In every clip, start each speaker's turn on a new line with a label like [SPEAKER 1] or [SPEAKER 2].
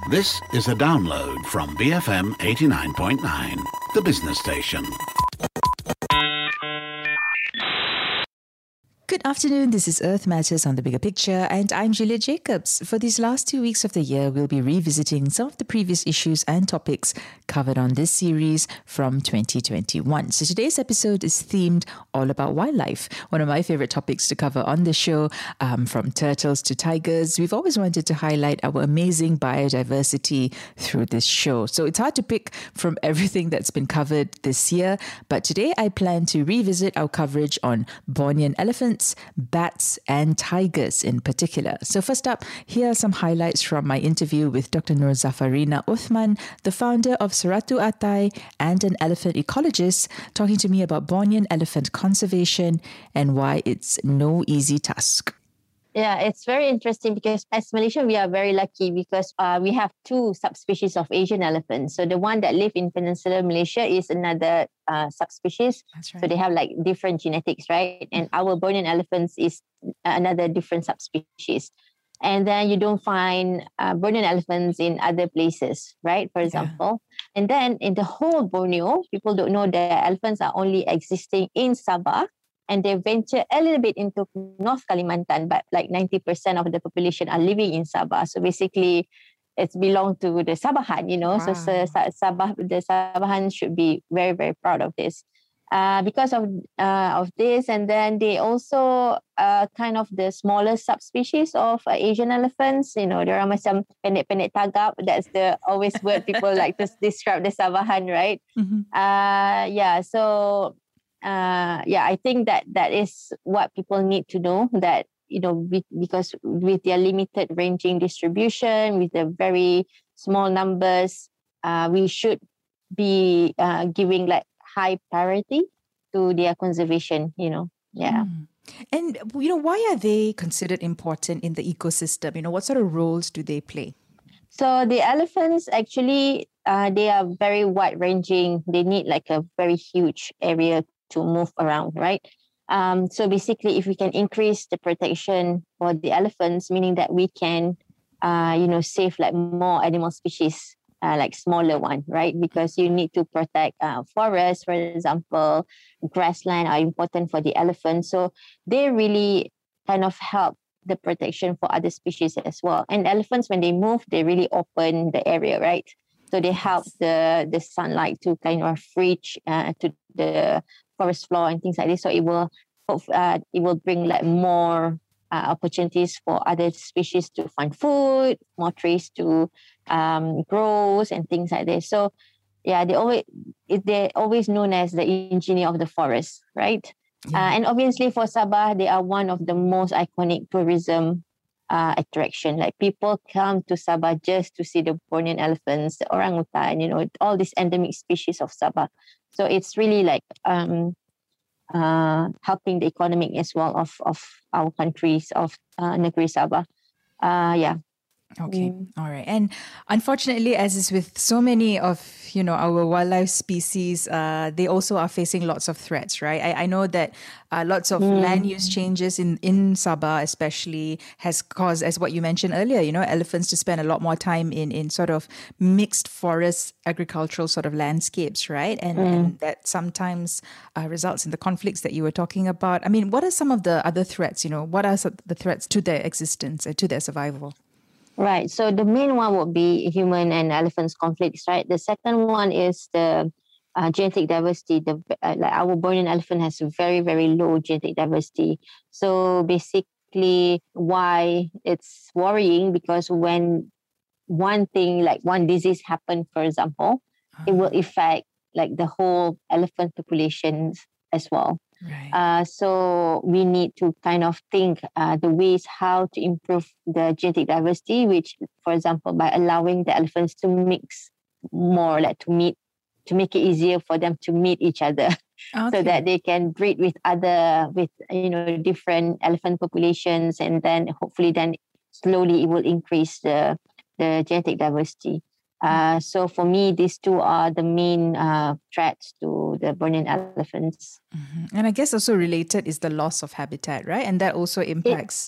[SPEAKER 1] This is a download from BFM 89.9, the business station.
[SPEAKER 2] Good afternoon, this is Earth Matters on The Bigger Picture, and I'm Julia Jacobs. For these last 2 weeks of the year, we'll be revisiting some of the previous issues and topics covered on this series from 2021. So today's episode is themed all about wildlife, one of my favorite topics to cover on the show, from turtles to tigers. We've always wanted to highlight our amazing biodiversity through this show. So it's hard to pick from everything that's been covered this year, but today I plan to revisit our coverage on Bornean elephants, bats and tigers in particular. So first up, here are some highlights from my interview with Dr. Nur Zafarina Uthman, the founder of Seratu Atai and an elephant ecologist, talking to me about Bornean elephant conservation and why it's no easy task.
[SPEAKER 3] Yeah, it's very interesting because as Malaysian, we are very lucky because we have two subspecies of Asian elephants. So the one that live in Peninsular Malaysia is another subspecies.
[SPEAKER 2] That's right.
[SPEAKER 3] So they have like different genetics, right? And our Bornean elephants is another different subspecies. And then you don't find Bornean elephants in other places, right? For example. And then in the whole Borneo, people don't know that elephants are only existing in Sabah. And they venture a little bit into North Kalimantan, but like 90% of the population are living in Sabah. So basically, it's belong to the Sabahan, you know.
[SPEAKER 2] Wow.
[SPEAKER 3] So the Sabahan should be very, very proud of this. Because of this, and then they also kind of the smaller subspecies of Asian elephants. You know, there are macam pendek-pendek tagap. That's the always word people like to describe the Sabahan, right?
[SPEAKER 2] Mm-hmm.
[SPEAKER 3] So. I think that is what people need to know, that, you know, because with their limited ranging distribution, with the very small numbers, we should be giving like high priority to their conservation, you know. Yeah.
[SPEAKER 2] And, you know, why are they considered important in the ecosystem? You know, what sort of roles do they play?
[SPEAKER 3] So the elephants actually, they are very wide ranging. They need like a very huge area to move around, right? So basically, if we can increase the protection for the elephants, meaning that we can, save like more animal species, like smaller one, right? Because you need to protect forests, for example, grassland are important for the elephants. So they really kind of help the protection for other species as well. And elephants, when they move, they really open the area, right? So they help the sunlight to kind of reach to the forest floor and things like this. So it will bring like more opportunities for other species to find food, more trees to grow and things like this. So yeah, they're always known as the engineer of the forest, right?
[SPEAKER 2] Yeah.
[SPEAKER 3] And obviously for Sabah, they are one of the most iconic tourism attraction. Like people come to Sabah just to see the Bornean elephants, the orangutan, you know, all these endemic species of Sabah. So it's really like helping the economic as well of our countries, of Negeri Sabah.
[SPEAKER 2] Okay. All right. And unfortunately, as is with so many of, you know, our wildlife species, they also are facing lots of threats, right? I know that lots of land use changes in Sabah especially has caused, as what you mentioned earlier, you know, elephants to spend a lot more time in sort of mixed forest agricultural sort of landscapes, right? And that sometimes results in the conflicts that you were talking about. I mean, what are some of the other threats, you know, what are the threats to their existence, to their survival?
[SPEAKER 3] Right. So the main one would be human and elephants conflicts, right? The second one is the genetic diversity. Like our Bornean elephant has a very, very low genetic diversity. So basically, why it's worrying, because when one thing like one disease happen, for example, it will affect like the whole elephant populations as well.
[SPEAKER 2] Right.
[SPEAKER 3] So we need to kind of think the ways how to improve the genetic diversity, which, for example, by allowing the elephants to mix more, like to make it easier for them to meet each other, so that they can breed with different elephant populations, and then hopefully slowly it will increase the genetic diversity. So for me, these two are the main threats to the Bornean elephants.
[SPEAKER 2] And I guess also related is the loss of habitat, right? And that also impacts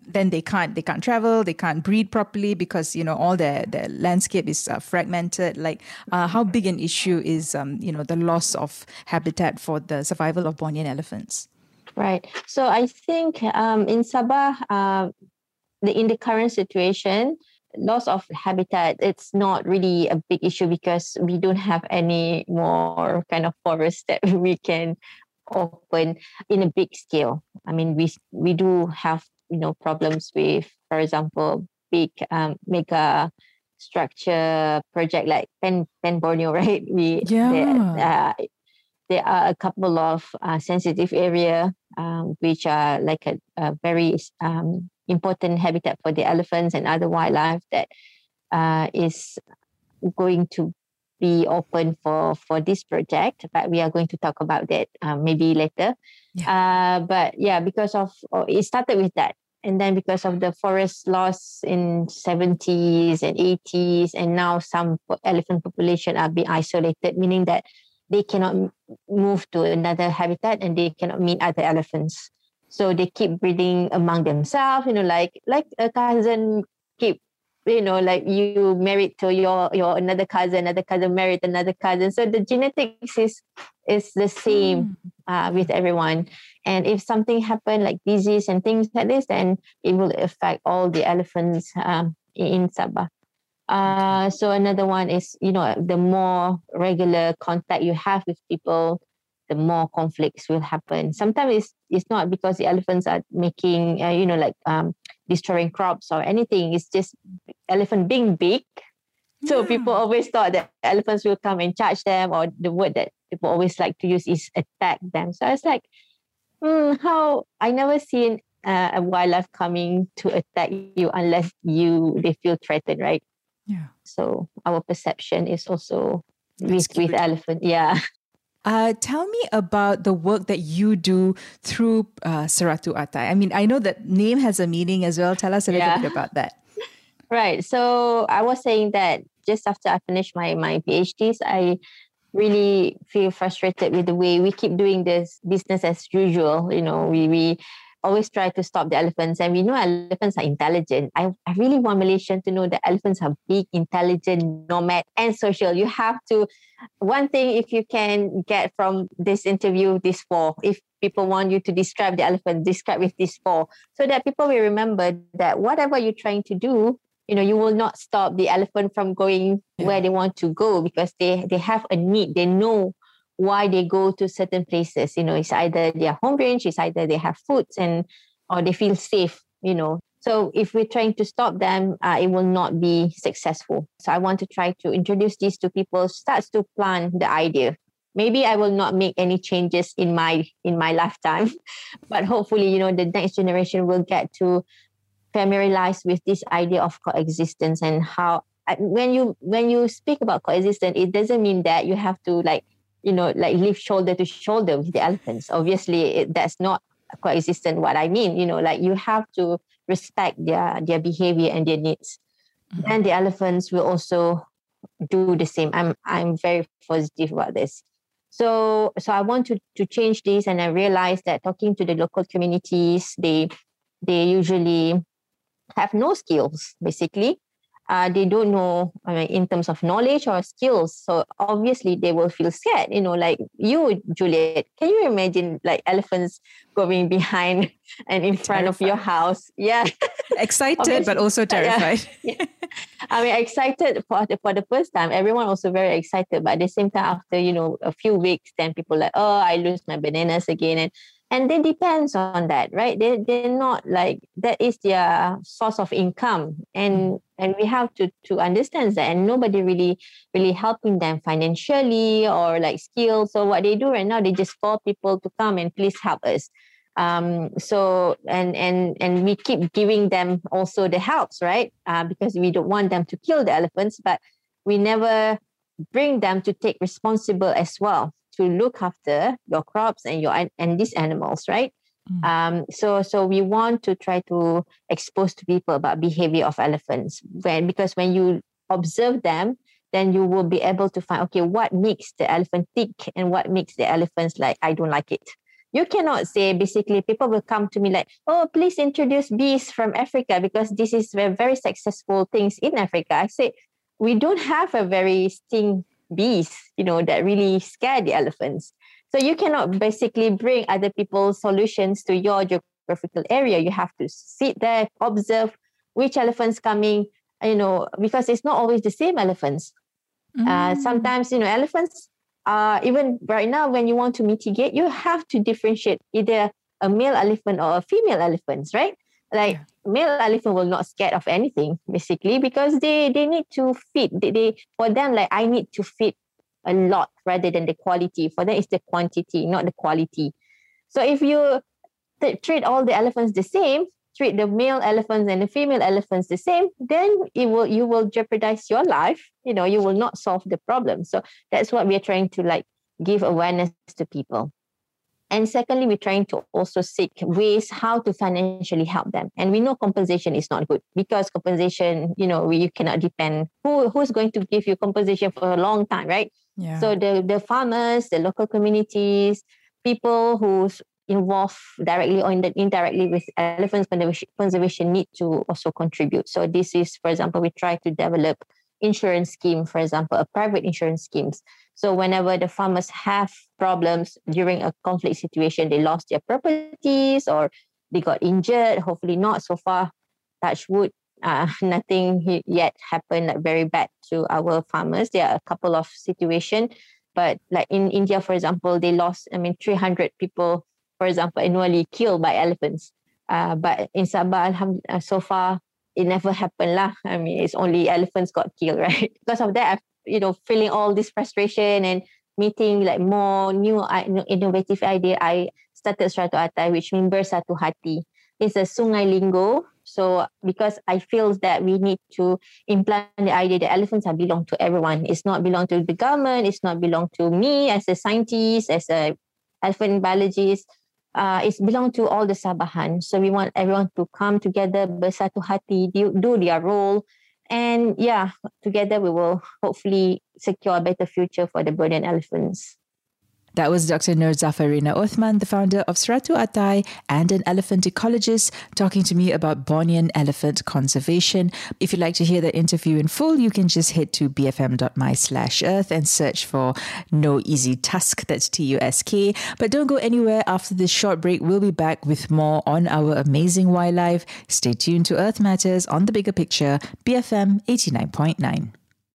[SPEAKER 2] then they can't travel, they can't breed properly because all their landscape is fragmented. Like how big an issue is the loss of habitat for the survival of Bornean elephants?
[SPEAKER 3] Right. So I think in Sabah, in the current situation, loss of habitat, it's not really a big issue because we don't have any more kind of forest that we can open in a big scale. I mean, we do have problems with, for example, big mega structure project like Pen Borneo, right? There are a couple of sensitive area which are like a very important habitat for the elephants and other wildlife that is going to be open for this project, but we are going to talk about that maybe later. But yeah, it started with that. And then because of the forest loss in 70s and 80s, and now some elephant population are being isolated, meaning that they cannot move to another habitat and they cannot meet other elephants. So they keep breeding among themselves, like a cousin keep, like you married to your another cousin married another cousin. So the genetics is the same with everyone. And if something happen like disease and things like this, then it will affect all the elephants in Sabah. So another one is, the more regular contact you have with people, the more conflicts will happen. Sometimes it's not because the elephants are making, destroying crops or anything. It's just elephant being big. So people always thought that elephants will come and charge them, or the word that people always like to use is attack them. So it's like, how I never seen a wildlife coming to attack you unless they feel threatened, right?
[SPEAKER 2] Yeah.
[SPEAKER 3] So our perception is also with elephant. Yeah.
[SPEAKER 2] Tell me about the work that you do through Seratu Atai. I mean, I know that name has a meaning as well. Tell us a little bit about that.
[SPEAKER 3] Right. So I was saying that just after I finished my PhDs, I really feel frustrated with the way we keep doing this business as usual. We always try to stop the elephants, and we know elephants are intelligent. I really want Malaysians to know that elephants are big, intelligent, nomad, and social. You have to, one thing, if you can get from this interview, these four, if people want you to describe the elephant, describe with these four, so that people will remember that whatever you're trying to do, you will not stop the elephant from going where they want to go, because they have a need. They know why they go to certain places. It's either their home range, it's either they have food, or they feel safe. So if we're trying to stop them, it will not be successful. So I want to try to introduce this to people, starts to plan the idea. Maybe I will not make any changes in my lifetime, but hopefully, the next generation will get to familiarize with this idea of coexistence, and how when you speak about coexistence, it doesn't mean that you have to live shoulder to shoulder with the elephants. Obviously, that's not coexistence. What I mean, you have to respect their behavior and their needs. Mm-hmm. And the elephants will also do the same. I'm very positive about this. So I want to change this, and I realized that talking to the local communities, they usually have no skills, basically. They don't know in terms of knowledge or skills. So obviously they will feel scared, like you, Juliet. Can you imagine like elephants going behind and in front of your house? Yeah.
[SPEAKER 2] Excited, but also terrified.
[SPEAKER 3] Yeah. I mean, excited for the first time. Everyone also very excited. But at the same time, after, a few weeks, then people like, oh, I lose my bananas again. And they depends on that, right? They're not like, that is their source of income. And we have to understand that. And nobody really helping them financially or like skills. So what they do right now, they just call people to come and please help us. So we keep giving them also the helps, right? Because we don't want them to kill the elephants, but we never bring them to take responsible as well, to look after your crops and these animals, right? So we want to try to expose to people about behavior of elephants. Because when you observe them, then you will be able to find, okay, what makes the elephant tick and what makes the elephants like, I don't like it. you cannot say, basically, people will come to me like, oh, please introduce bees from Africa because this is very successful things in Africa. I say, we don't have a very sting bees, that really scare the elephants. So you cannot basically bring other people's solutions to your geographical area. You have to sit there, observe which elephants coming, because it's not always the same elephants. Sometimes, elephants, even right now, when you want to mitigate, you have to differentiate either a male elephant or a female elephant, right? Like male elephant will not scared of anything, basically, because they need to feed. For them, like, I need to feed a lot rather than the quality. For them, it's the quantity, not the quality. So if you treat all the elephants the same, treat the male elephants and the female elephants the same, then you will jeopardize your life. You will not solve the problem. So that's what we're trying to give awareness to people. And secondly, we're trying to also seek ways how to financially help them. And we know compensation is not good because compensation, you cannot depend who's going to give you compensation for a long time, right?
[SPEAKER 2] Yeah.
[SPEAKER 3] So the farmers, the local communities, people who's involved directly or indirectly with elephants conservation need to also contribute. So this is, for example, we try to develop insurance scheme, for example, a private insurance schemes. So whenever the farmers have problems during a conflict situation, they lost their properties or they got injured, hopefully not so far, touch wood, nothing yet happened very bad to our farmers. There are a couple of situations, but like in India, for example, they lost, 300 people, for example, annually killed by elephants. But in Sabah, so far, it never happened lah. It's only elephants got killed, right? Because of that, feeling all this frustration and meeting more new innovative idea, I started Seratus Atai, which means Bersatu Hati. It's a Sungai lingo. So because I feel that we need to implant the idea that elephants belong to everyone. It's not belong to the government. It's not belong to me as a scientist, as a elephant biologist. It's belong to all the Sabahan. So we want everyone to come together, bersatu hati, do their role. And together we will hopefully secure a better future for the bird and elephants.
[SPEAKER 2] That was Dr. Nur Zafarina Othman, the founder of Seratus Atai and an elephant ecologist, talking to me about Bornean elephant conservation. If you'd like to hear that interview in full, you can just head to bfm.my/earth and search for No Easy Tusk, that's TUSK. But don't go anywhere after this short break. We'll be back with more on our amazing wildlife. Stay tuned to Earth Matters on The Bigger Picture, BFM 89.9.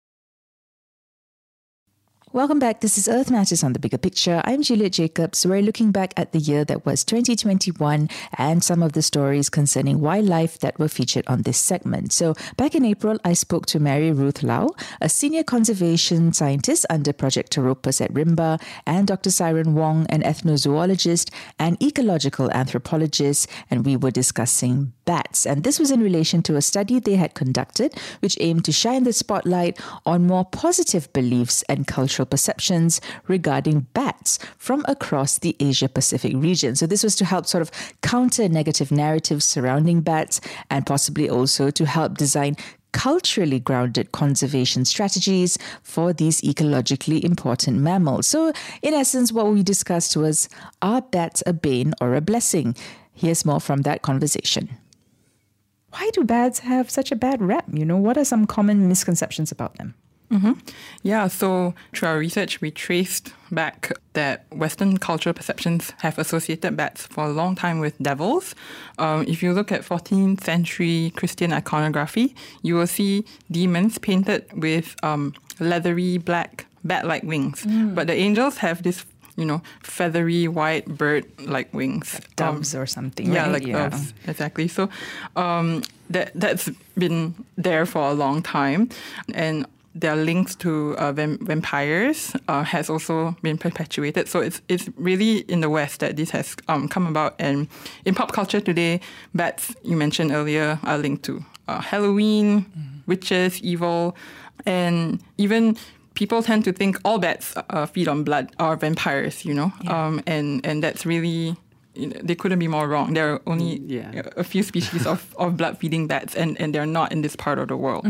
[SPEAKER 2] Welcome back. This is Earth Matters on The Bigger Picture. I'm Juliet Jacobs. We're looking back at the year that was 2021 and some of the stories concerning wildlife that were featured on this segment. So back in April, I spoke to Mary Ruth Lau, a senior conservation scientist under Project Teropus at Rimba, and Dr. Siren Wong, an ethnozoologist and ecological anthropologist, and we were discussing bats. And this was in relation to a study they had conducted, which aimed to shine the spotlight on more positive beliefs and cultural perceptions regarding bats from across the Asia-Pacific region. So this was to help sort of counter negative narratives surrounding bats and possibly also to help design culturally grounded conservation strategies for these ecologically important mammals. So in essence, what we discussed was, are bats a bane or a blessing? Here's more from that conversation. Why do bats have such a bad rep? What are some common misconceptions about them?
[SPEAKER 4] Yeah, so through our research, we traced back that Western cultural perceptions have associated bats for a long time with devils. If you look at 14th century Christian iconography, you will see demons painted with leathery black bat-like wings. But the angels have this feathery white bird-like wings.
[SPEAKER 2] Like doves or something,
[SPEAKER 4] yeah,
[SPEAKER 2] right?
[SPEAKER 4] Like doves, exactly. So that's been there for a long time. And their links to vampires has also been perpetuated. So it's really in the West that this has come about. And in pop culture today, bats, you mentioned earlier, are linked to Halloween, witches, evil, and even people tend to think all bats feed on blood are vampires,
[SPEAKER 2] Yeah.
[SPEAKER 4] And that's really they couldn't be more wrong. There are only a few species of blood-feeding bats, and they're not in this part of the world.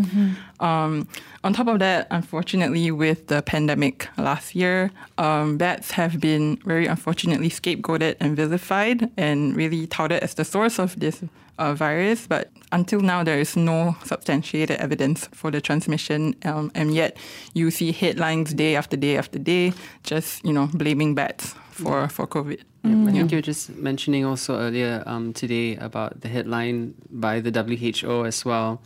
[SPEAKER 4] On top of that, unfortunately, with the pandemic last year, bats have been very unfortunately scapegoated and vilified and really touted as the source of this virus. But until now, there is no substantiated evidence for the transmission, and yet you see headlines day after day after day, just blaming bats for COVID.
[SPEAKER 5] I think you were just mentioning also earlier today about the headline by the WHO as well.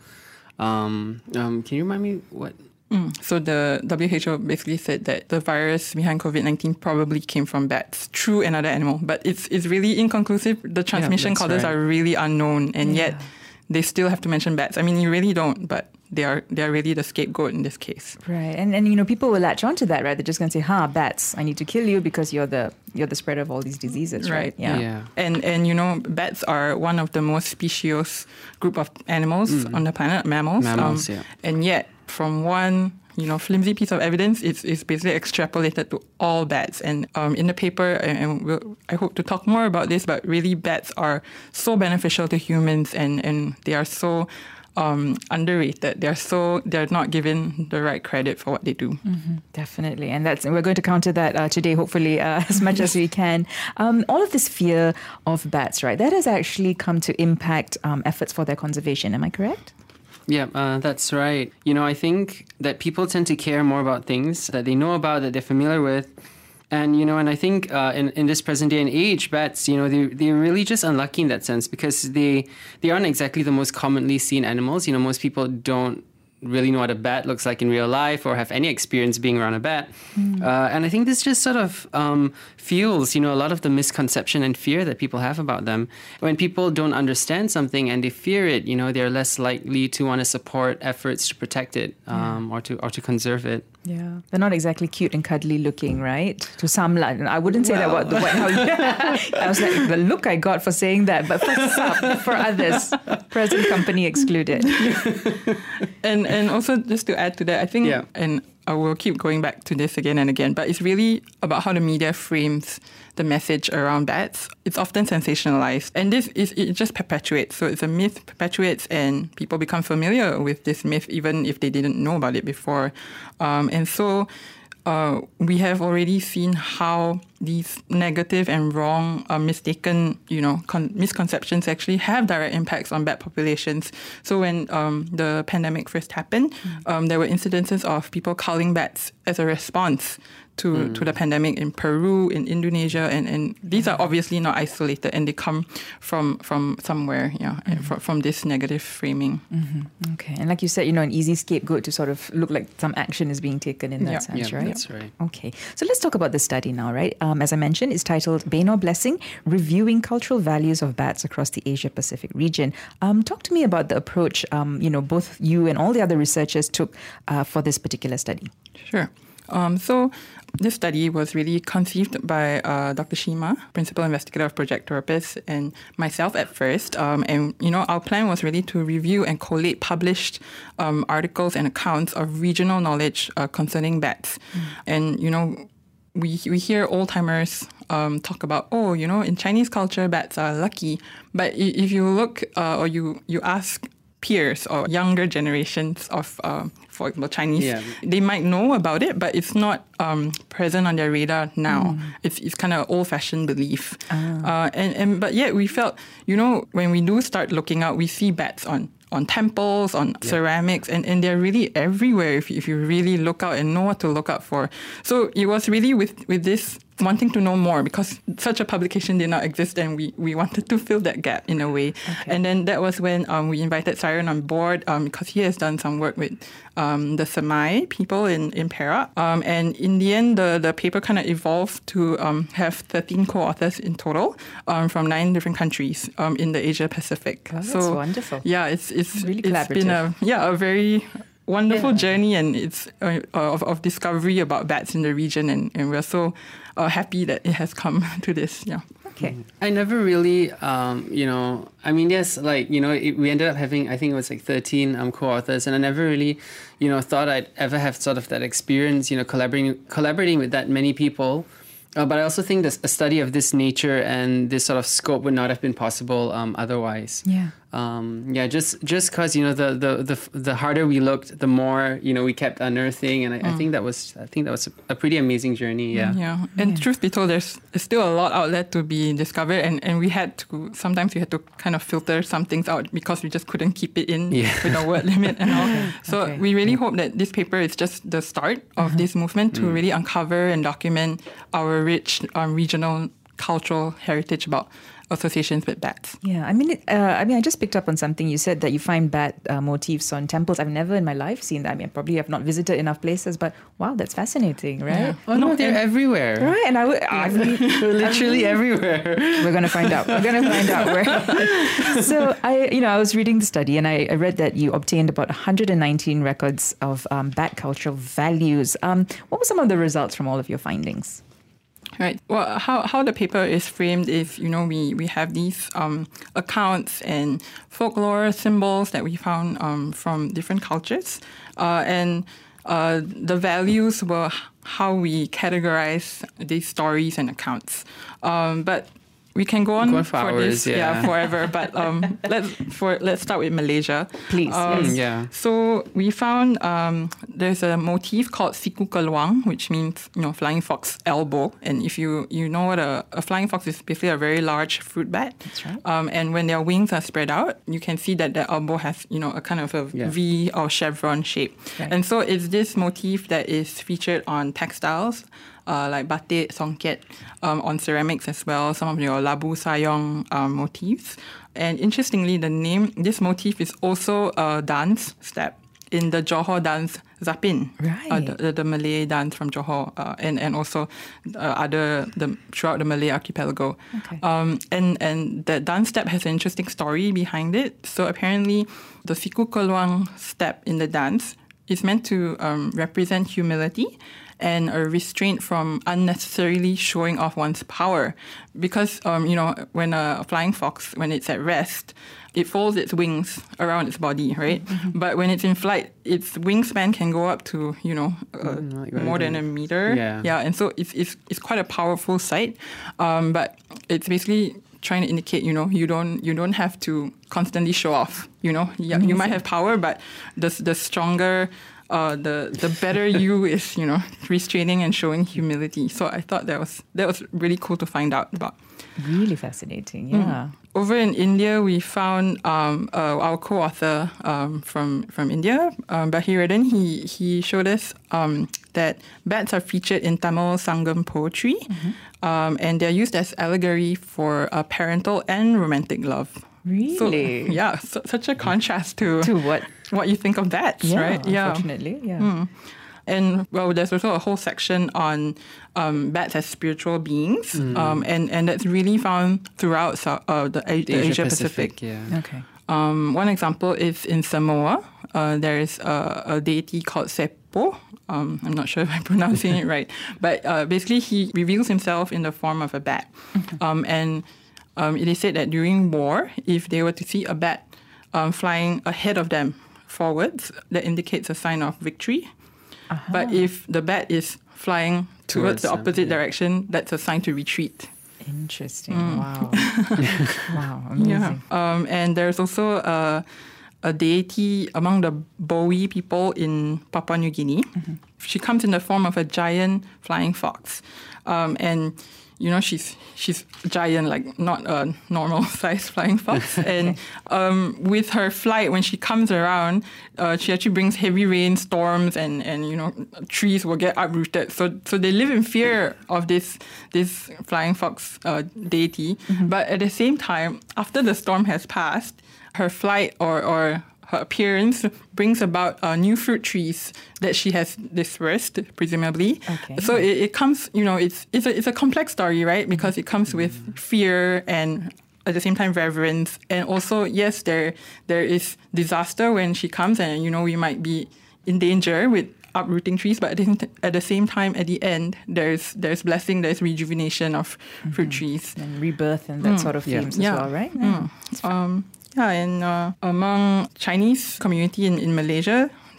[SPEAKER 5] Can you remind me what?
[SPEAKER 4] So the WHO basically said that the virus behind COVID-19 probably came from bats through another animal, but it's really inconclusive. The transmission causes are really unknown, and yet they still have to mention bats. I mean, you really don't, but they are really the scapegoat in this case.
[SPEAKER 2] Right, and people will latch onto that, right? They're just going to say, bats, I need to kill you because you're the spreader of all these diseases, right?
[SPEAKER 4] Yeah. And bats are one of the most specious group of animals on the planet, mammals. And yet, from one flimsy piece of evidence, it's basically extrapolated to all bats. And in the paper, and I hope to talk more about this, but really bats are so beneficial to humans, and they are so underrated. They're not given the right credit for what they do.
[SPEAKER 2] Definitely, and we're going to counter that today, hopefully, as much as we can. All of this fear of bats, right? That has actually come to impact efforts for their conservation. Am I correct?
[SPEAKER 5] Yeah, that's right. I think that people tend to care more about things that they know about, that they're familiar with. And, and I think in this present day and age, bats, they're really just unlucky in that sense because they aren't exactly the most commonly seen animals. Most people don't really know what a bat looks like in real life or have any experience being around a bat. And I think this just sort of fuels, a lot of the misconception and fear that people have about them. When people don't understand something and they fear it, they're less likely to want to support efforts to protect it or to conserve it.
[SPEAKER 2] Yeah, they're not exactly cute and cuddly looking, right? To some, I wouldn't say that about the White House. I was like, the look I got for saying that, but for some, for others, present company excluded.
[SPEAKER 4] And also just to add to that, I think, and I will keep going back to this again and again, but it's really about how the media frames the message around bats. It's often sensationalized, and it just perpetuates. So it's a myth perpetuates, and people become familiar with this myth even if they didn't know about it before. And so we have already seen how these negative and wrong, mistaken, misconceptions actually have direct impacts on bat populations. So when the pandemic first happened, there were incidences of people culling bats as a response to the pandemic in Peru, in Indonesia, and these are obviously not isolated, and they come from somewhere, from this negative framing.
[SPEAKER 2] Okay, and like you said, an easy scapegoat to sort of look like some action is being taken in that sense, right?
[SPEAKER 5] That's right.
[SPEAKER 2] Okay, so let's talk about the study now, right? As I mentioned, it's titled Bane or Blessing, Reviewing Cultural Values of Bats Across the Asia-Pacific Region. Talk to me about the approach, both you and all the other researchers took for this particular study.
[SPEAKER 4] Sure. So this study was really conceived by Dr. Shima, Principal Investigator of Project Therapist, and myself at first. And our plan was really to review and collate published articles and accounts of regional knowledge concerning bats. And, we hear old-timers talk about, in Chinese culture, bats are lucky. But if you look or you ask peers or younger generations of, for example, Chinese, they might know about it, but it's not present on their radar now. It's kind of old-fashioned belief. But yet we felt, when we do start looking out, we see bats on temples, on ceramics, and they're really everywhere if you really look out and know what to look out for. So it was really with this wanting to know more, because such a publication did not exist, and we wanted to fill that gap in a way. Okay. And then that was when we invited Siren on board, because he has done some work with the Semai people in Perak. And in the end, the paper kind of evolved to have 13 co-authors in total from 9 different countries in the Asia Pacific.
[SPEAKER 2] Oh, that's wonderful.
[SPEAKER 4] Yeah, it's
[SPEAKER 2] really
[SPEAKER 4] it's been a very wonderful journey, and it's of discovery about bats in the region, and we're so happy that it has come to this. Yeah.
[SPEAKER 2] Okay.
[SPEAKER 5] I never really, yes, we ended up having, I think it was 13 co-authors, and I never really, thought I'd ever have sort of that experience, collaborating with that many people. But I also think that a study of this nature and this sort of scope would not have been possible otherwise.
[SPEAKER 2] Yeah.
[SPEAKER 5] Just because the harder we looked, the more we kept unearthing, and I think that was a pretty amazing journey. Yeah.
[SPEAKER 4] And truth be told, there's still a lot out there to be discovered, and we had to kind of filter some things out because we just couldn't keep it in with our word limit and all. So we really hope that this paper is just the start of this movement to really uncover and document our rich regional cultural heritage about associations with bats.
[SPEAKER 2] Yeah, I just picked up on something you said, that you find bat motifs on temples. I've never in my life seen that. I mean, I probably have not visited enough places, but wow, that's fascinating, right?
[SPEAKER 5] Yeah. Oh no, they're everywhere.
[SPEAKER 2] Right, and
[SPEAKER 5] literally everywhere.
[SPEAKER 2] We're going to find out. Where. So I was reading the study, and I read that you obtained about 119 records of bat cultural values. What were some of the results from all of your findings?
[SPEAKER 4] Right. Well, how the paper is framed is, we have these accounts and folklore symbols that we found from different cultures. And the values were how we categorize these stories and accounts. But we can go on
[SPEAKER 5] for hours,
[SPEAKER 4] this, forever. But let's start with Malaysia,
[SPEAKER 2] please.
[SPEAKER 4] So we found there's a motif called Siku Keluang, which means flying fox elbow. And if you know what a flying fox is, basically a very large fruit bat.
[SPEAKER 2] That's right.
[SPEAKER 4] And when their wings are spread out, you can see that the elbow has a kind of a V or chevron shape.
[SPEAKER 2] Right.
[SPEAKER 4] And so it's this motif that is featured on textiles. Like batik, songket, on ceramics as well, some of your labu sayong motifs. And interestingly, this motif is also a dance step in the Johor dance Zapin,
[SPEAKER 2] right.
[SPEAKER 4] The Malay dance from Johor, and also throughout the Malay archipelago.
[SPEAKER 2] Okay.
[SPEAKER 4] And the dance step has an interesting story behind it. So apparently, the Siku Keluang step in the dance is meant to represent humility and a restraint from unnecessarily showing off one's power. Because, when a flying fox, when it's at rest, it folds its wings around its body, right? Mm-hmm. But when it's in flight, its wingspan can go up to, more than a meter.
[SPEAKER 5] Yeah.
[SPEAKER 4] And so it's quite a powerful sight. But it's basically trying to indicate, you don't have to constantly show off. You might have power, but the stronger, the better you is, restraining and showing humility. So I thought that was really cool to find out about.
[SPEAKER 2] Really fascinating, yeah.
[SPEAKER 4] Over in India, we found our co-author from India, Bahiradan. He showed us that bats are featured in Tamil Sangam poetry, and they're used as allegory for parental and romantic love.
[SPEAKER 2] Really?
[SPEAKER 4] So, such a contrast to what you think of bats, right?
[SPEAKER 2] Unfortunately, yeah.
[SPEAKER 4] And there's also a whole section on bats as spiritual beings, and that's really found throughout the Asia Pacific.
[SPEAKER 5] Yeah.
[SPEAKER 2] Okay.
[SPEAKER 4] One example is in Samoa. There is a deity called Sepo. I'm not sure if I'm pronouncing it right, but basically he reveals himself in the form of a bat. And it is said that during war, if they were to see a bat flying ahead of them forwards, that indicates a sign of victory. But if the bat is flying towards the opposite direction, that's a sign to retreat.
[SPEAKER 2] Interesting. Wow. Wow. Amazing.
[SPEAKER 4] Yeah. And there's also a deity among the Bowie people in Papua New Guinea. She comes in the form of a giant flying fox. And she's giant, like not a normal size flying fox. And with her flight, when she comes around, she actually brings heavy rain, storms, and trees will get uprooted. So they live in fear of this flying fox deity. But at the same time, after the storm has passed, her flight or her appearance brings about new fruit trees that she has dispersed, presumably. Okay. So it comes, it's a complex story, right? Because it comes with fear and at the same time reverence. And also, yes, there is disaster when she comes, and we might be in danger with uprooting trees, but at the same time, at the end, there's blessing, there's rejuvenation of fruit trees.
[SPEAKER 2] And rebirth and that sort of themes as well, right?
[SPEAKER 4] And among Chinese community in Malaysia,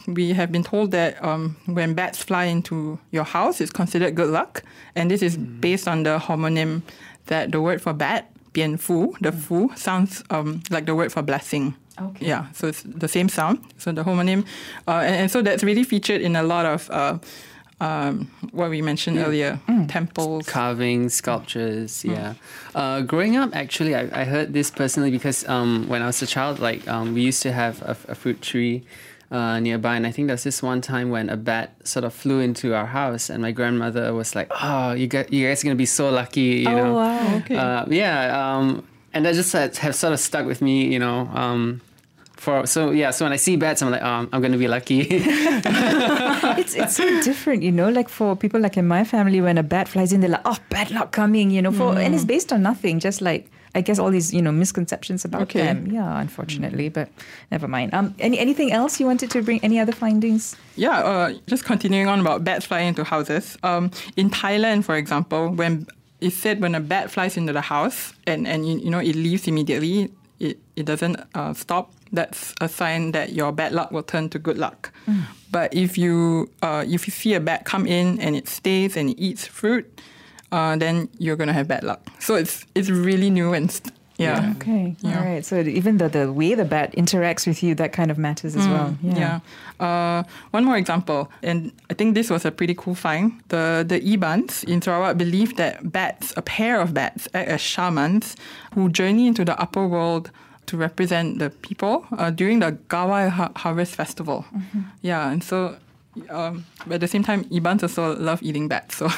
[SPEAKER 4] we have been told that when bats fly into your house, it's considered good luck. And this is based on the homonym that the word for bat, bian fu, the fu, sounds like the word for blessing.
[SPEAKER 2] Okay.
[SPEAKER 4] Yeah, so it's the same sound. So the homonym. And so that's really featured in a lot of what we mentioned earlier, temples.
[SPEAKER 5] Carvings, sculptures, growing up, actually, I heard this personally because when I was a child, we used to have a fruit tree nearby, and I think there was this one time when a bat sort of flew into our house, and my grandmother was like, "Oh, you guys are gonna be so lucky," you know.
[SPEAKER 2] Wow.
[SPEAKER 4] Okay.
[SPEAKER 5] And that just have sort of stuck with me, you know. So when I see bats, I'm like, I'm going to be lucky.
[SPEAKER 2] It's so different, you know, like for people like in my family, when a bat flies in, they're like, oh, bad luck coming, you know, and it's based on nothing, just like, I guess all these, you know, misconceptions about them. Yeah, unfortunately, but never mind. Anything else you wanted to bring? Any other findings?
[SPEAKER 4] Yeah, just continuing on about bats flying into houses. In Thailand, for example, when it's said when a bat flies into the house and you know, it leaves immediately, it doesn't stop, that's a sign that your bad luck will turn to good luck. But if you see a bat come in and it stays and it eats fruit, then you're going to have bad luck. So it's really nuanced. Yeah.
[SPEAKER 2] Okay. Yeah. All right. So even the way the bat interacts with you, that kind of matters as well. Yeah.
[SPEAKER 4] One more example, and I think this was a pretty cool find. The Ibans in Sarawak believe that a pair of bats, act as shamans who journey into the upper world to represent the people during the Gawai Harvest Festival. Yeah, and so but at the same time, Ibans also love eating bats. So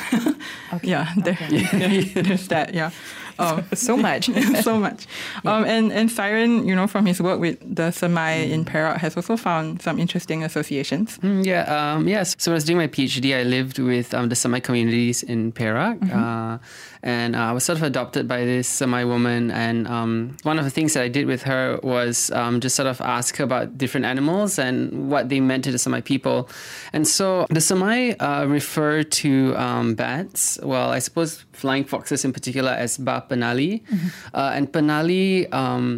[SPEAKER 4] there's that. Yeah.
[SPEAKER 2] So much.
[SPEAKER 4] So much. And Siren, you know, from his work with the Semai in Perak, has also found some interesting associations.
[SPEAKER 5] Yes. So when I was doing my PhD, I lived with the Semai communities in Perak. And I was sort of adopted by this Semai woman. And one of the things that I did with her was just sort of ask her about different animals and what they meant to the Semai people. And so the Semai refer to bats, well, I suppose flying foxes in particular, as ba penali. And penali,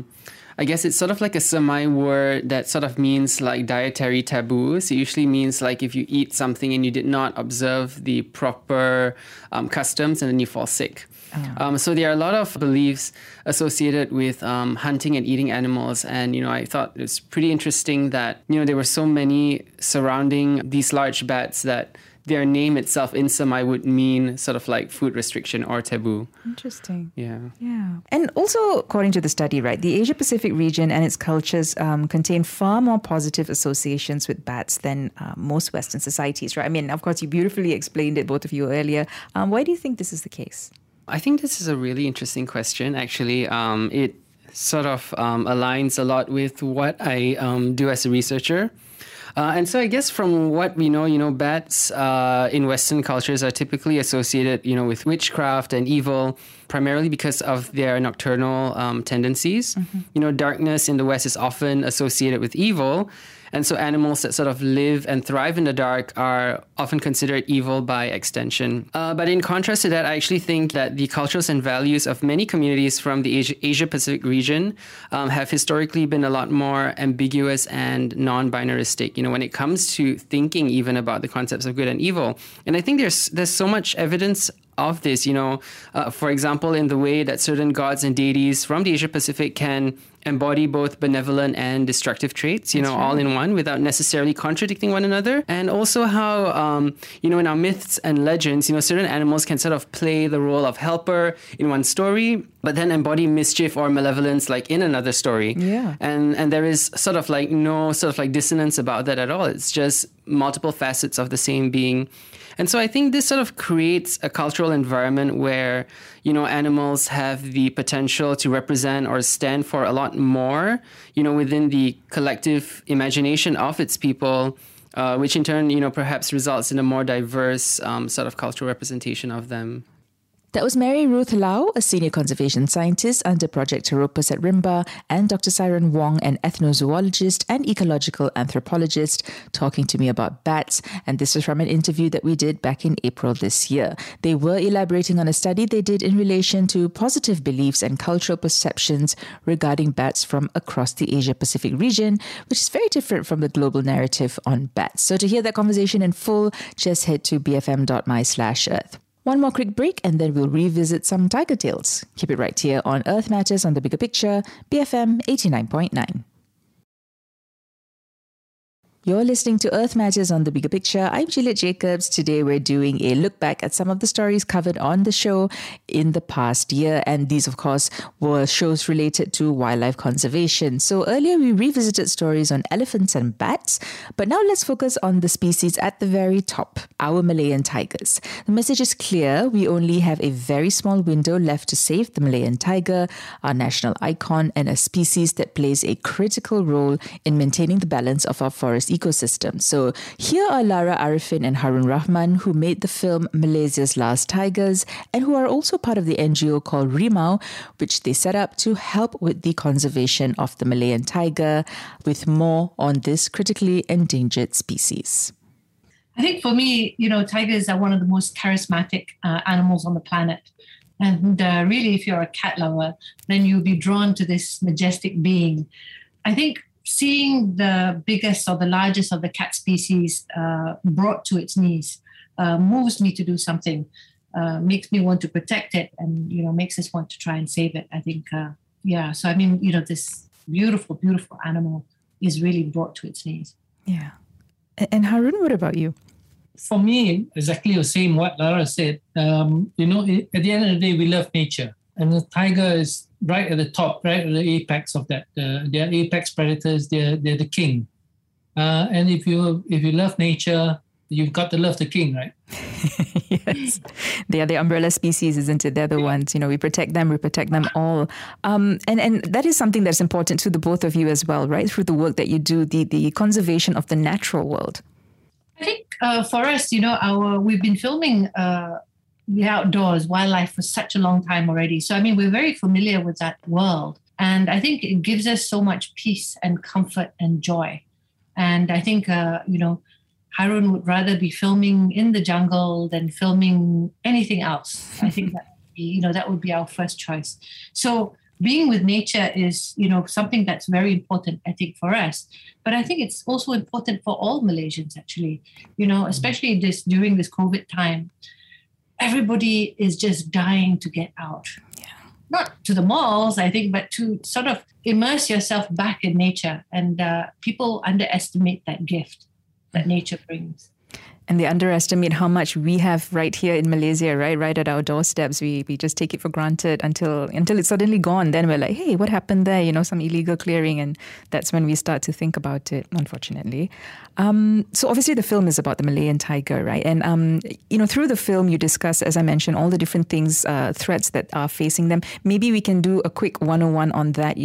[SPEAKER 5] I guess it's sort of like a Semai word that sort of means like dietary taboos. It usually means like if you eat something and you did not observe the proper customs and then you fall sick. So there are a lot of beliefs associated with hunting and eating animals. And, you know, I thought it was pretty interesting that, you know, there were so many surrounding these large bats that their name itself in Semai would mean sort of like food restriction or taboo.
[SPEAKER 2] Interesting.
[SPEAKER 5] Yeah.
[SPEAKER 2] And also, according to the study, right, the Asia-Pacific region and its cultures contain far more positive associations with bats than most Western societies, right? I mean, of course, you beautifully explained it, both of you, earlier. Why do you think this is the case?
[SPEAKER 5] I think this is a really interesting question, actually. It sort of aligns a lot with what I do as a researcher. And so I guess from what we know, you know, bats in Western cultures are typically associated, you know, with witchcraft and evil, primarily because of their nocturnal tendencies. You know, darkness in the West is often associated with evil. And so animals that sort of live and thrive in the dark are often considered evil by extension. But in contrast to that, I actually think that the cultures and values of many communities from the Asia-Pacific region have historically been a lot more ambiguous and non-binaristic, you know, when it comes to thinking even about the concepts of good and evil. And I think there's so much evidence of this, you know, for example, in the way that certain gods and deities from the Asia-Pacific can embody both benevolent and destructive traits, you know, all in one without necessarily contradicting one another. And also how, you know, in our myths and legends, you know, certain animals can sort of play the role of helper in one story, but then embody mischief or malevolence like in another story.
[SPEAKER 2] Yeah.
[SPEAKER 5] And there is sort of like no sort of like dissonance about that at all. It's just multiple facets of the same being. And so I think this sort of creates a cultural environment where, you know, animals have the potential to represent or stand for a lot more, you know, within the collective imagination of its people, which in turn, you know, perhaps results in a more diverse sort of cultural representation of them.
[SPEAKER 2] That was Mary Ruth Lau, a senior conservation scientist under Project Teropus at Rimba, and Dr. Siren Wong, an ethnozoologist and ecological anthropologist, talking to me about bats. And this was from an interview that we did back in April this year. They were elaborating on a study they did in relation to positive beliefs and cultural perceptions regarding bats from across the Asia-Pacific region, which is very different from the global narrative on bats. So to hear that conversation in full, just head to bfm.my/earth. One more quick break and then we'll revisit some tiger tales. Keep it right here on Earth Matters on the Bigger Picture, BFM 89.9. You're listening to Earth Matters on the Bigger Picture. I'm Juliet Jacobs. Today we're doing a look back at some of the stories covered on the show in the past year. And these, of course, were shows related to wildlife conservation. So earlier we revisited stories on elephants and bats. But now let's focus on the species at the very top, our Malayan tigers. The message is clear. We only have a very small window left to save the Malayan tiger, our national icon, and a species that plays a critical role in maintaining the balance of our forest ecosystem. So here are Lara Arifin and Harun Rahman, who made the film Malaysia's Last Tigers and who are also part of the NGO called Rimau, which they set up to help with the conservation of the Malayan tiger, with more on this critically endangered species.
[SPEAKER 6] I think for me, tigers are one of the most charismatic animals on the planet. And really, if you're a cat lover, then you'll be drawn to this majestic being. I think seeing the biggest or the largest of the cat species brought to its knees moves me to do something, makes me want to protect it, and makes us want to try and save it. I think, So I mean, this beautiful, beautiful animal is really brought to its knees.
[SPEAKER 2] Yeah. And Harun, what about you?
[SPEAKER 7] For me, exactly the same what Lara said. At the end of the day, we love nature, and the tiger is right at the top, right at the apex of that. They're apex predators. They're the king. And if you love nature, you've got to love the king, right?
[SPEAKER 2] Yes, they are the umbrella species, isn't it? They're the ones. We protect them all. And that is something that's important to the both of you as well, right? Through the work that you do, the conservation of the natural world.
[SPEAKER 6] I think for us, we've been filming the outdoors, wildlife for such a long time already. So, I mean, we're very familiar with that world. And I think it gives us so much peace and comfort and joy. And I think, Harun would rather be filming in the jungle than filming anything else. I think that would be our first choice. So being with nature is, something that's very important, I think, for us. But I think it's also important for all Malaysians, actually, especially during this COVID time. Everybody is just dying to get out. Yeah. Not to the malls, I think, but to sort of immerse yourself back in nature. And people underestimate that gift that nature brings.
[SPEAKER 2] And they underestimate how much we have right here in Malaysia, right at our doorsteps. We just take it for granted until it's suddenly gone. Then we're like, hey, what happened there? Some illegal clearing. And that's when we start to think about it, unfortunately. So obviously the film is about the Malayan tiger, right? And, through the film, you discuss, as I mentioned, all the different things, threats that are facing them. Maybe we can do a quick 101 on that.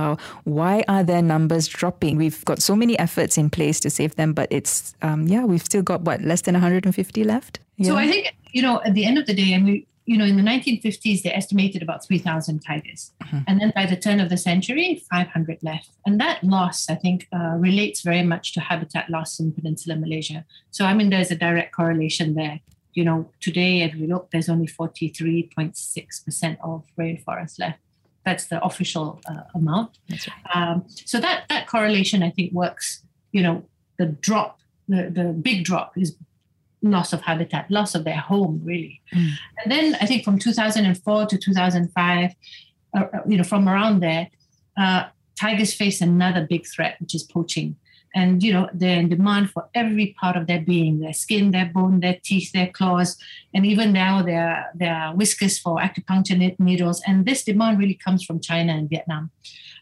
[SPEAKER 2] Why are their numbers dropping? We've got so many efforts in place to save them, but it's, we've still got less than 150 left? Yeah.
[SPEAKER 6] So I think, at the end of the day, and we, in the 1950s, they estimated about 3,000 tigers. Mm-hmm. And then by the turn of the century, 500 left. And that loss, I think, relates very much to habitat loss in Peninsular Malaysia. So, I mean, there's a direct correlation there. Today, if we look, there's only 43.6% of rainforest left. That's the official amount. That's right. So that correlation, I think, works. The drop, the big drop is loss of habitat, loss of their home, really. Mm. And then I think from 2004 to 2005, from around there, tigers face another big threat, which is poaching. And, they're in demand for every part of their being, their skin, their bone, their teeth, their claws, and even now their whiskers for acupuncture needles. And this demand really comes from China and Vietnam.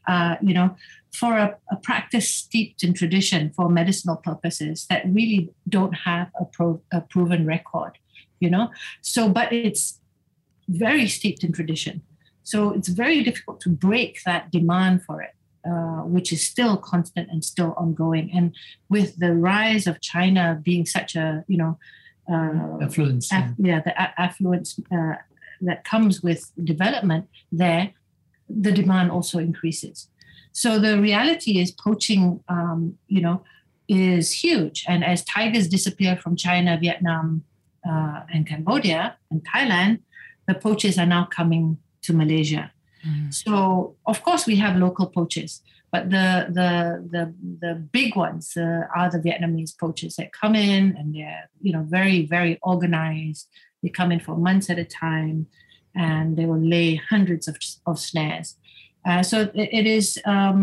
[SPEAKER 6] For a practice steeped in tradition for medicinal purposes that really don't have a proven record, So, but it's very steeped in tradition. So it's very difficult to break that demand for it, which is still constant and still ongoing. And with the rise of China being such a,
[SPEAKER 7] affluence.
[SPEAKER 6] The affluence that comes with development there, the demand also increases. So the reality is poaching, is huge. And as tigers disappear from China, Vietnam, and Cambodia and Thailand, the poachers are now coming to Malaysia. So of course we have local poachers, but the big ones are the Vietnamese poachers that come in, and they're very, very organized. They come in for months at a time, and they will lay hundreds of snares. So it is,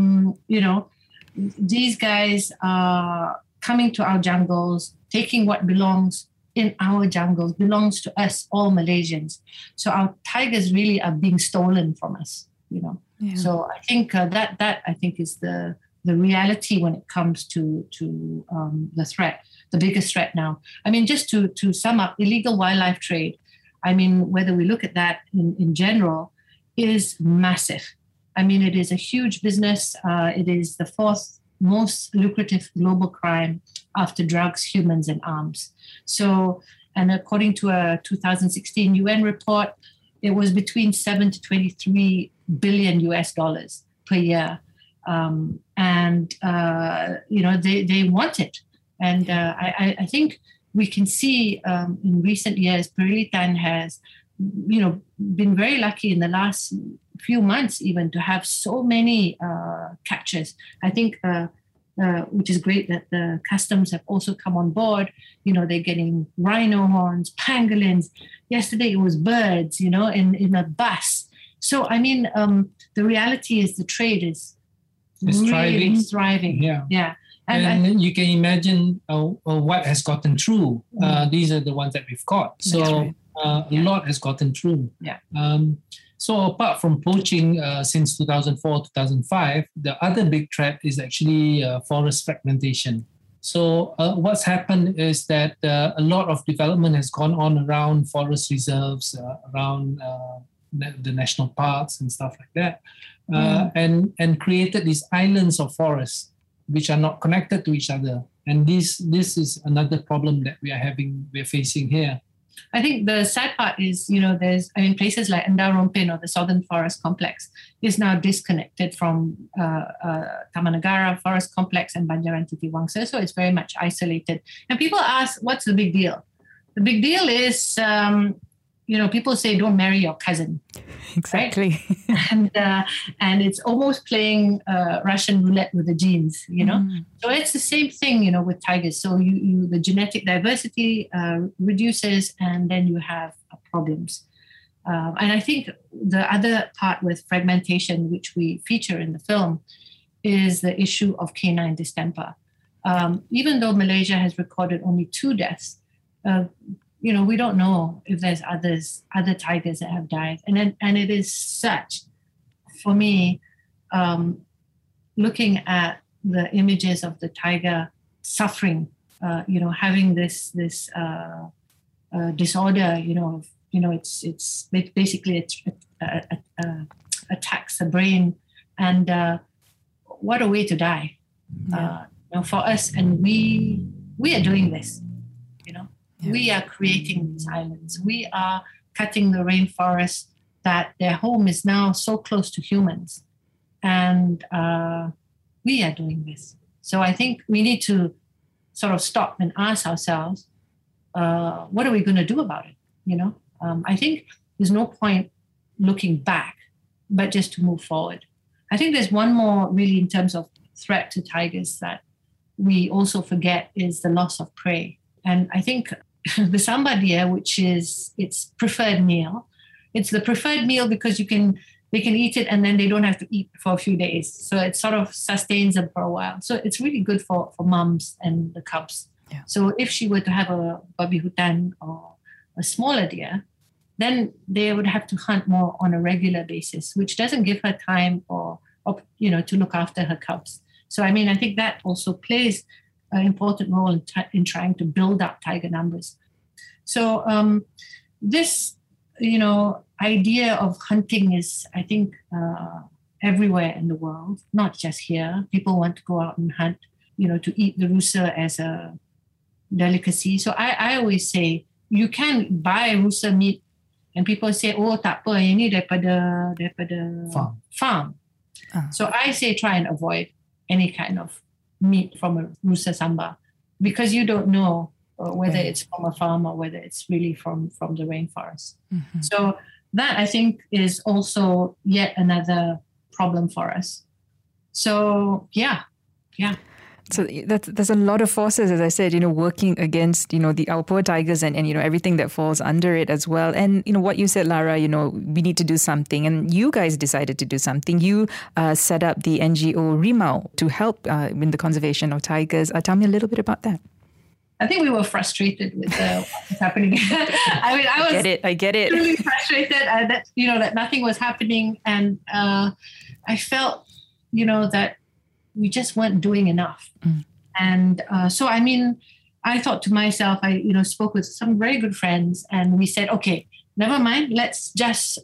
[SPEAKER 6] these guys are coming to our jungles, taking what belongs in our jungles, belongs to us, all Malaysians. So our tigers really are being stolen from us, Yeah. So I think that I think is the reality when it comes to the threat, the biggest threat now. I mean, just to sum up, illegal wildlife trade, I mean, whether we look at that in general, is massive. I mean, it is a huge business. It is the fourth most lucrative global crime after drugs, humans, and arms. So, and according to a 2016 UN report, it was between 7 to 23 billion US dollars per year. They want it. And I think we can see in recent years, Perilitan has, been very lucky in the last few months even to have so many captures. I think, which is great that the customs have also come on board. They're getting rhino horns, pangolins. Yesterday it was birds, in a bus. So, I mean, the reality is the trade is really thriving. Yeah.
[SPEAKER 7] And you can imagine what has gotten through. These are the ones that we've caught. So a lot has gotten through.
[SPEAKER 6] Yeah.
[SPEAKER 7] So apart from poaching since 2004, 2005, the other big threat is actually forest fragmentation. So what's happened is that a lot of development has gone on around forest reserves, around the national parks and stuff like that, and created these islands of forests which are not connected to each other. And this is another problem that we're facing here.
[SPEAKER 6] I think the sad part is, places like Endau Rompin or the Southern Forest Complex is now disconnected from Taman Negara Forest Complex and Banjaran Titi Wangsa. So it's very much isolated. And people ask, what's the big deal? The big deal is, people say don't marry your cousin.
[SPEAKER 2] Exactly.
[SPEAKER 6] Right? And it's almost playing Russian roulette with the genes, So it's the same thing, with tigers. So the genetic diversity reduces, and then you have problems. And I think the other part with fragmentation, which we feature in the film, is the issue of canine distemper. Even though Malaysia has recorded only 2 deaths, we don't know if there's other tigers that have died. And it is such, for me, looking at the images of the tiger suffering, having this disorder, it's basically attacks the brain, and what a way to die for us. And we are doing this, We are creating these islands. We are cutting the rainforest that their home is now so close to humans. And we are doing this. So I think we need to sort of stop and ask ourselves, what are we going to do about it? I think there's no point looking back, but just to move forward. I think there's one more really in terms of threat to tigers that we also forget is the loss of prey. And I think the samba deer, which is its preferred meal, it's the preferred meal because they can eat it and then they don't have to eat for a few days. So it sort of sustains them for a while. So it's really good for mums and the cubs.
[SPEAKER 2] Yeah.
[SPEAKER 6] So if she were to have a babi hutan or a smaller deer, then they would have to hunt more on a regular basis, which doesn't give her time or to look after her cubs. So I think that also plays an important role in trying to build up tiger numbers. So this, idea of hunting is, I think, everywhere in the world, not just here. People want to go out and hunt, to eat the rusa as a delicacy. So I always say you can buy rusa meat And people say, oh, tak apa, ini daripada farm. So I say try and avoid any kind of meat from a rusa samba, because you don't know whether it's from a farm or whether it's really from the rainforest. So that, I think, is also yet another problem for us. So yeah.
[SPEAKER 2] So there's a lot of forces, as I said, working against, our poor tigers and everything that falls under it as well. And, what you said, Lara, we need to do something. And you guys decided to do something. You set up the NGO Rimau to help in the conservation of tigers. Tell me a little bit about that.
[SPEAKER 6] I think we were frustrated with what's happening.
[SPEAKER 2] I get it.
[SPEAKER 6] Really frustrated that nothing was happening. And I felt, that we just weren't doing enough. And so, I thought to myself, I, spoke with some very good friends, and we said, okay, never mind, let's just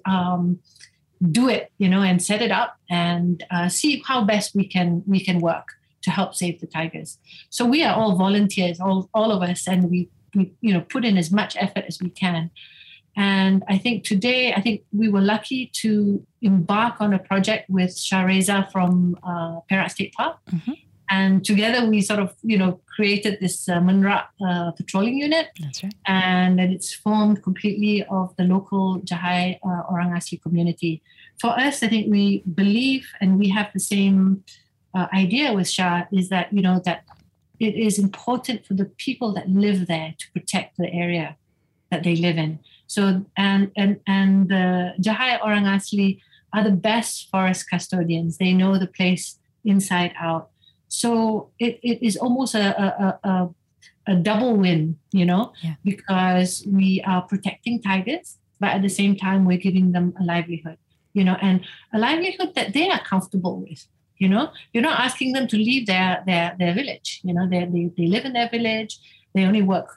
[SPEAKER 6] do it, and set it up and see how best we can work to help save the tigers. So we are all volunteers, all of us, and we put in as much effort as we can. And I think today, we were lucky to embark on a project with Shah Reza from Perak State Park. And together we sort of, created this Menrak patrolling unit.
[SPEAKER 2] That's right.
[SPEAKER 6] And it's formed completely of the local Jahai Orang Asli community. For us, I think we believe, and we have the same idea with Shah, is that, that it is important for the people that live there to protect the area that they live in. So, and the Jahai Orang Asli are the best forest custodians. They know the place inside out. So it is almost a double win, because we are protecting tigers, but at the same time, we're giving them a livelihood, and a livelihood that they are comfortable with. You're not asking them to leave their village. They live in their village. They only work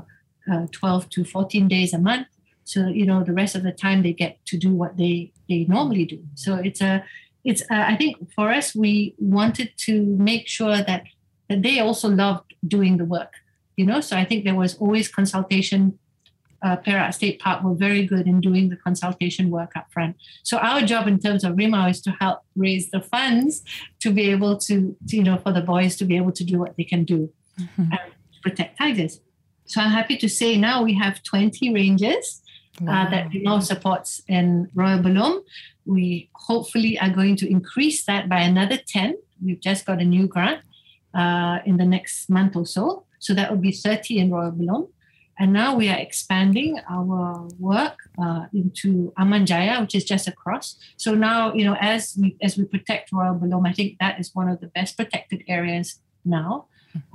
[SPEAKER 6] 12 to 14 days a month. So, the rest of the time they get to do what they normally do. So it's I think for us, we wanted to make sure that they also loved doing the work, So I think there was always consultation. Perak State Park were very good in doing the consultation work up front. So our job in terms of Rimau is to help raise the funds to be able to for the boys to be able to do what they can do and protect tigers. So I'm happy to say now we have 20 rangers that Rimau supports in Royal Belum. We hopefully are going to increase that by another 10. We've just got a new grant in the next month or so. So that would be 30 in Royal Belum. And now we are expanding our work into Aman Jaya, which is just across. So now, as we protect Royal Belum, I think that is one of the best protected areas now,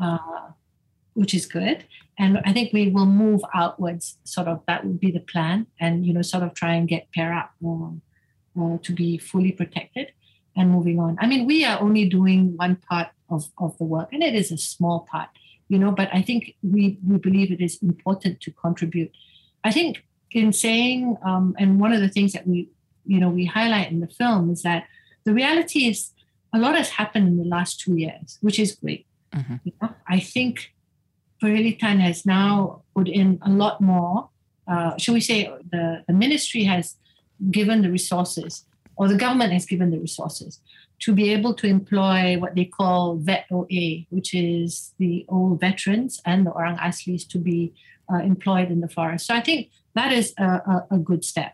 [SPEAKER 6] which is good. And I think we will move outwards. Sort of that would be the plan, and sort of try and get Perak to be fully protected and moving on. We are only doing one part of the work, and it is a small part. But I think we believe it is important to contribute. I think in saying, and one of the things that we highlight in the film is that the reality is a lot has happened in the last 2 years, which is great. I think Perilitan has now put in a lot more, shall we say, the ministry has given the resources, or the government has given the resources to be able to employ what they call Vet OA, which is the old veterans and the Orang Aslis to be employed in the forest. So I think that is a good step.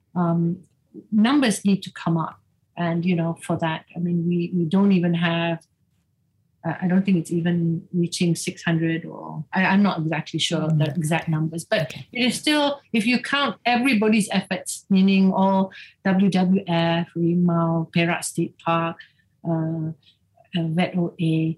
[SPEAKER 6] Numbers need to come up. And, for that, we don't even have, I don't think it's even reaching 600 or I'm not exactly sure the exact numbers, but it is still, if you count everybody's efforts, meaning all WWF, Rimau, Perak State Park, Vet OA,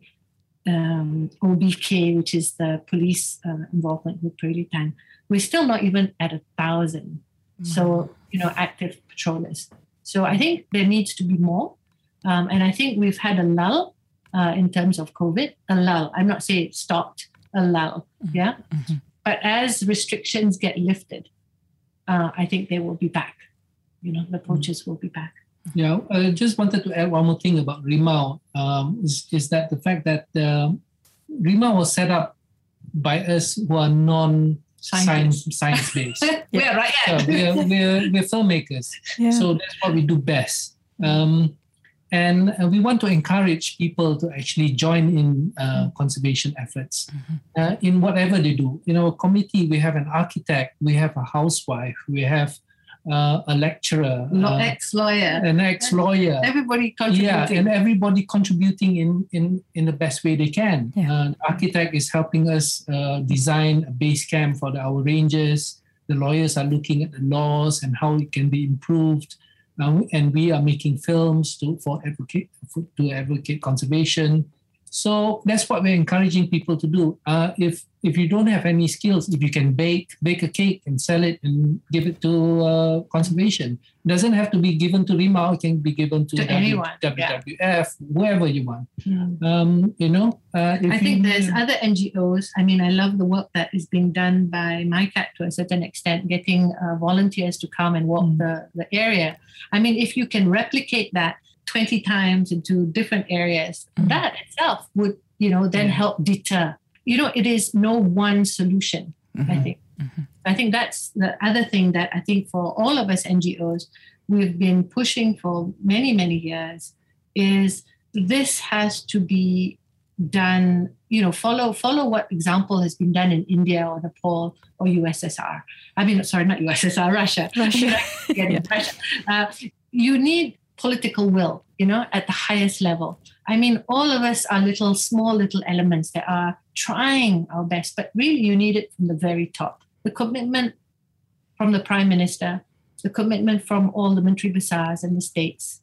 [SPEAKER 6] OBK, which is the police involvement with Perilitan, we're still not even at 1,000. So, active patrollers. So I think there needs to be more. And I think we've had a lull. In terms of COVID, a lull. I'm not saying it stopped, a lull. Yeah. But as restrictions get lifted, I think they will be back. The poachers will be back.
[SPEAKER 7] Yeah, I just wanted to add one more thing about Rimau. Is that the fact that Rimau was set up by us who are science-based.
[SPEAKER 6] We're right.
[SPEAKER 7] So we're filmmakers.
[SPEAKER 2] Yeah.
[SPEAKER 7] So that's what we do best. And we want to encourage people to actually join in conservation efforts in whatever they do. In our committee, we have an architect, we have a housewife, we have a lecturer,
[SPEAKER 6] ex-lawyer,
[SPEAKER 7] an ex-lawyer.
[SPEAKER 6] Everybody contributing.
[SPEAKER 7] Yeah, and everybody contributing in the best way they can.
[SPEAKER 2] Yeah.
[SPEAKER 7] The architect is helping us design a base camp for our rangers. The lawyers are looking at the laws and how it can be improved. And we are making films to advocate conservation. So that's what we're encouraging people to do. If you don't have any skills, if you can bake a cake and sell it and give it to conservation, it doesn't have to be given to Rimau. It can be given to
[SPEAKER 6] anyone.
[SPEAKER 7] WWF, whoever you want.
[SPEAKER 6] I think there's other NGOs. I mean, I love the work that is being done by MyCat to a certain extent, getting volunteers to come and walk the area. I mean, if you can replicate that 20 times into different areas, that itself would, then help deter. It is no one solution, I think. I think that's the other thing that I think for all of us NGOs, we've been pushing for many, many years is this has to be done, follow what example has been done in India or Nepal or USSR. I mean, sorry, not USSR, Russia. Russia. You need political will, at the highest level. I mean, all of us are small little elements that are trying our best, but really you need it from the very top. The commitment from the Prime Minister, the commitment from all the Menteri Besars and the states,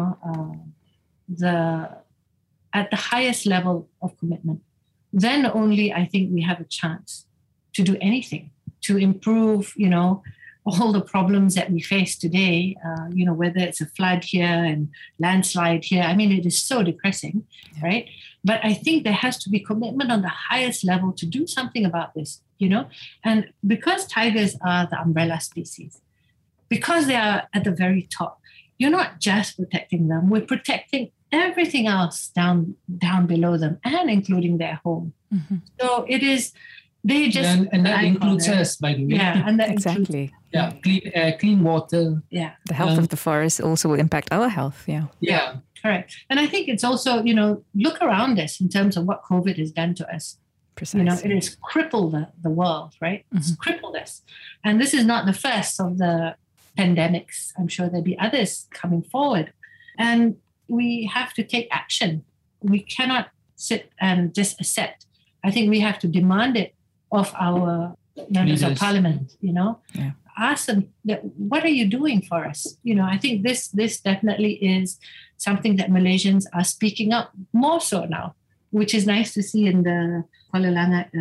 [SPEAKER 6] at the highest level of commitment. Then only I think we have a chance to do anything, to improve, all the problems that we face today, whether it's a flood here and landslide here. I mean, it is so depressing, right? But I think there has to be commitment on the highest level to do something about this, And because tigers are the umbrella species, because they are at the very top, you're not just protecting them, we're protecting everything else down below them and including their home. So it is... They just
[SPEAKER 7] and that includes us, by the way.
[SPEAKER 6] Yeah, and that
[SPEAKER 2] exactly.
[SPEAKER 7] Clean air, clean water.
[SPEAKER 6] Yeah,
[SPEAKER 2] the health of the forest also will impact our health.
[SPEAKER 7] Yeah,
[SPEAKER 6] correct. And I think it's also look around us in terms of what COVID has done to us.
[SPEAKER 2] Precisely.
[SPEAKER 6] It has crippled the world, right? It's crippled us, and this is not the first of the pandemics. I'm sure there'll be others coming forward, and we have to take action. We cannot sit and just accept. I think we have to demand it of our members of parliament, Ask them, what are you doing for us? I think this definitely is something that Malaysians are speaking up more so now, which is nice to see in the Kuala Langat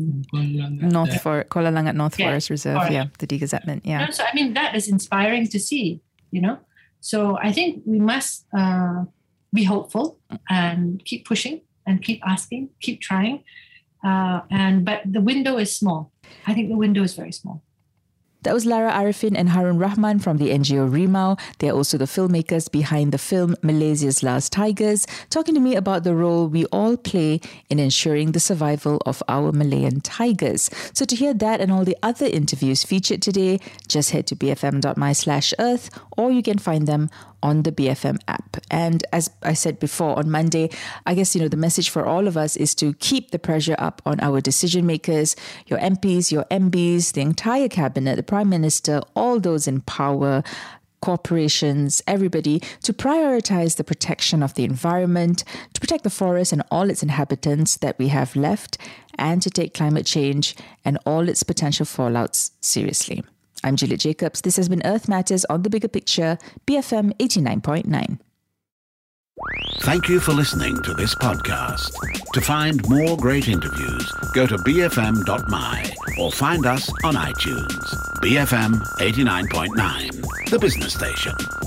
[SPEAKER 2] Kuala Langat North Forest Reserve, the degazettement,
[SPEAKER 6] So, I mean, that is inspiring to see, So I think we must be hopeful and keep pushing and keep asking, keep trying. But the window is small. I think the window is very small.
[SPEAKER 2] That was Lara Arifin and Harun Rahman from the NGO Rimau. They're also the filmmakers behind the film Malaysia's Last Tigers, talking to me about the role we all play in ensuring the survival of our Malayan tigers. So to hear that and all the other interviews featured today, just head to bfm.my/earth, or you can find them on the BFM app. And as I said before, on Monday, I guess, the message for all of us is to keep the pressure up on our decision makers, your MPs, your MBs, the entire cabinet, the Prime Minister, all those in power, corporations, everybody, to prioritize the protection of the environment, to protect the forest and all its inhabitants that we have left, and to take climate change and all its potential fallouts seriously. I'm Juliet Jacobs. This has been Earth Matters on The Bigger Picture, BFM 89.9.
[SPEAKER 1] Thank you for listening to this podcast. To find more great interviews, go to bfm.my or find us on iTunes. BFM 89.9, the business station.